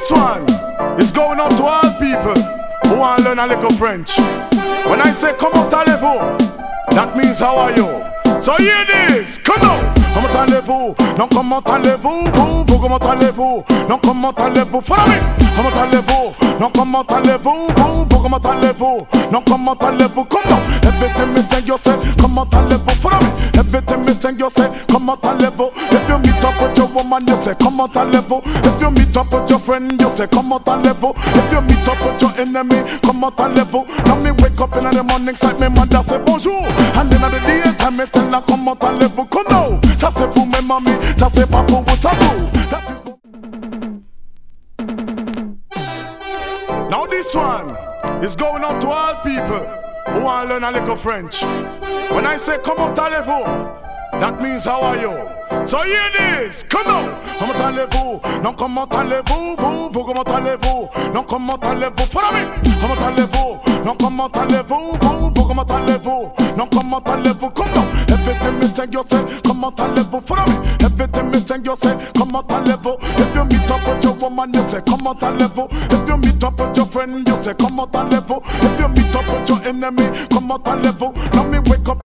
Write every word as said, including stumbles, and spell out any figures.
this one is going out to all people who want to learn a little French. When I say come out a level, that means how are you? So hear this, come on. Come out a level, non come out a level, vous, vous come out a level, non come out a level, follow me. Come out a level, non come out a level, vous, vous come out a level, non come out a level, come on. Everything me say you say, come out a level, follow me. Everything me say you say, come out a level. If you meet up with your woman, you say, come out a level. If you meet up with your friend, you say, come out a level. If you meet up with your enemy, come out a level. Now me wake up in the morning, like me mother say bonjour, and in the daytime me tell her come out a level, come now. Ça c'est pour mes mamies, ça c'est pas pour vous, ça vous. Now this one is going out to all people who want to learn a little French. When I say come out a level, that means how are you? So hear this, come on. Come out a level, non come out a level, vous, vous come out a level, non come out a level, follow me. Come out a level, non come out a level, vous, vous come out a level, non come out a level, come on. Everything me say you say, come out a level, follow me. Everything me say you say, come out a level. If you meet up with your woman, you say, come out a level. If you meet up with your friend, you say, come out a level. If you meet up with your enemy, come out a level. Now me wake up.